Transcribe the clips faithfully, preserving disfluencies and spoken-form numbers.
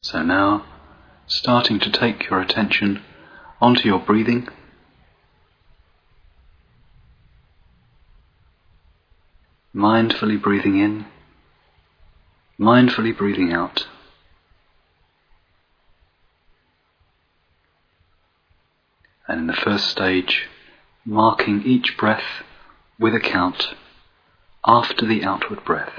So now, starting to take your attention onto your breathing, mindfully breathing in, mindfully breathing out. And in the first stage, marking each breath with a count after the outward breath.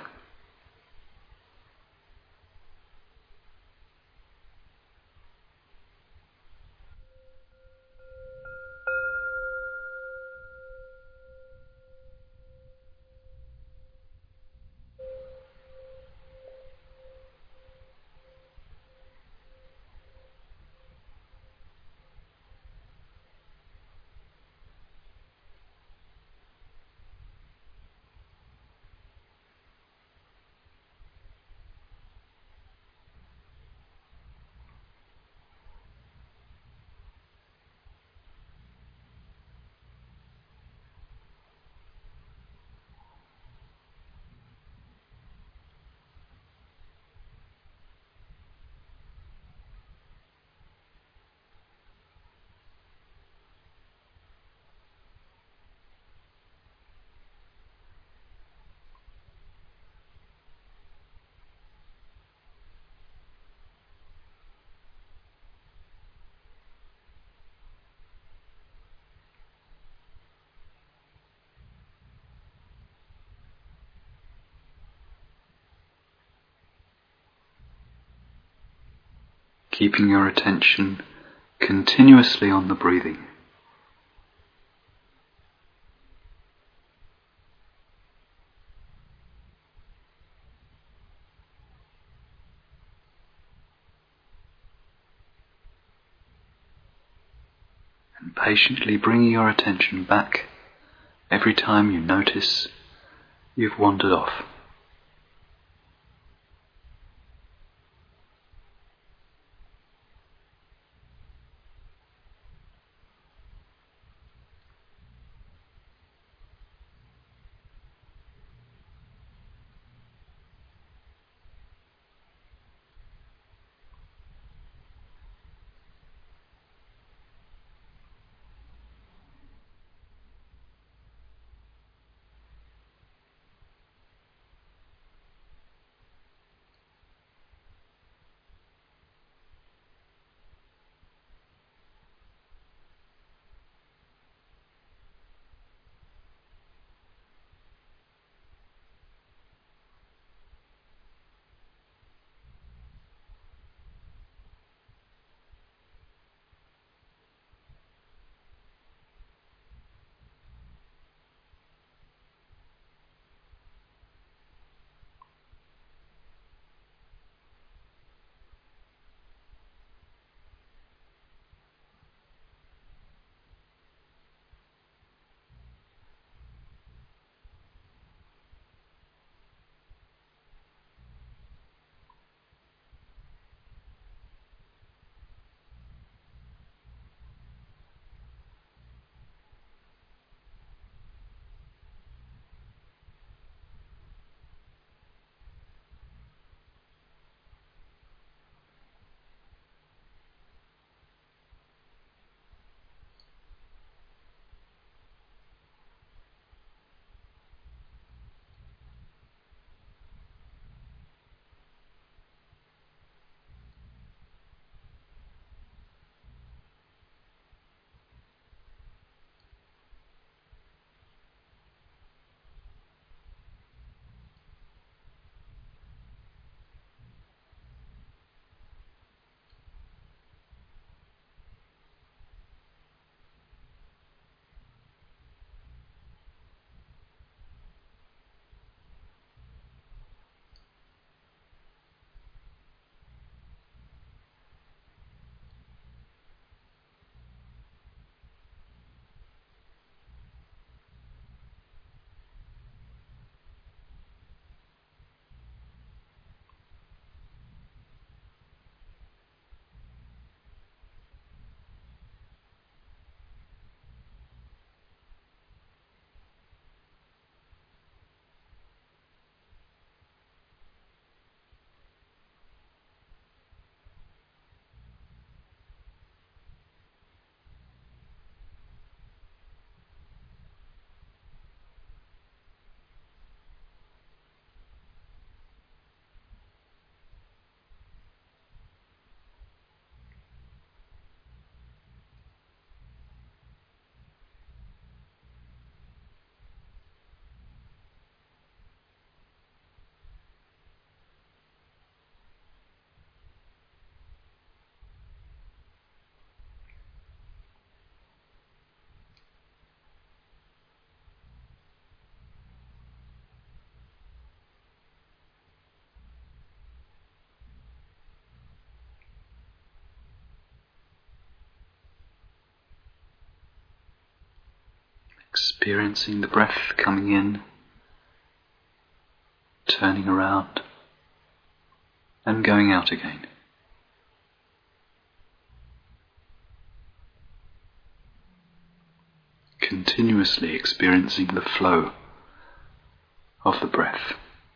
Keeping your attention continuously on the breathing. And patiently bringing your attention back every time you notice you've wandered off. experiencing the breath coming in, turning around, and going out again. Continuously experiencing the flow of the breath.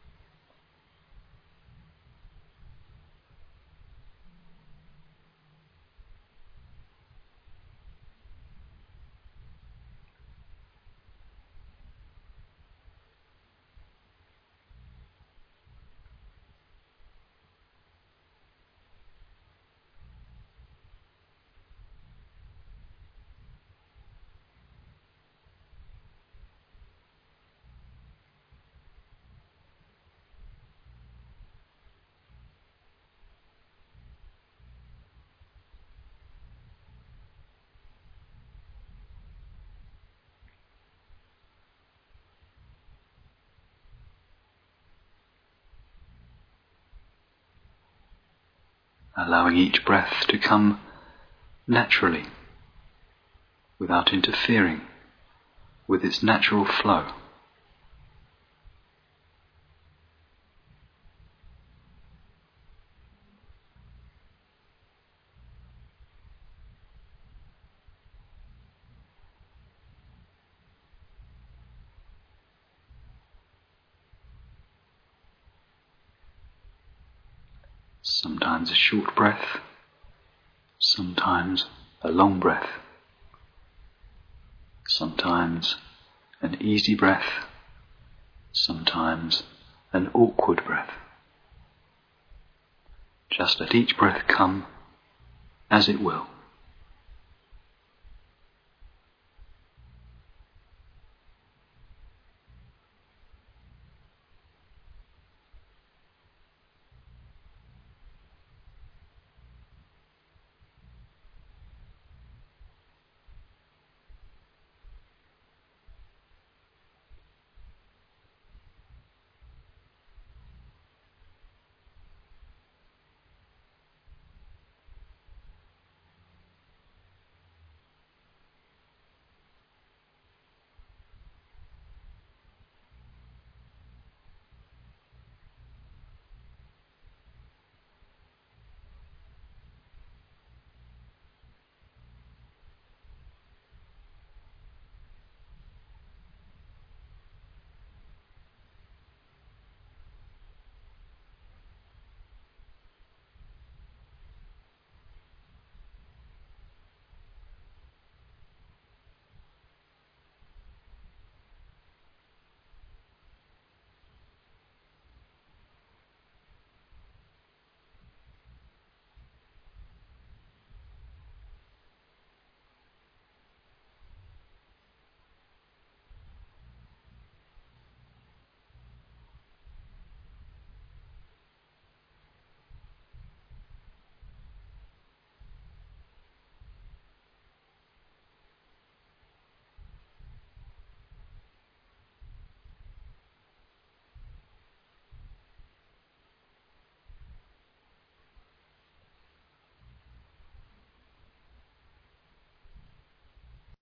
Allowing each breath to come naturally, without interfering with its natural flow. Sometimes a short breath, sometimes a long breath, sometimes an easy breath, sometimes an awkward breath. Just let each breath come as it will.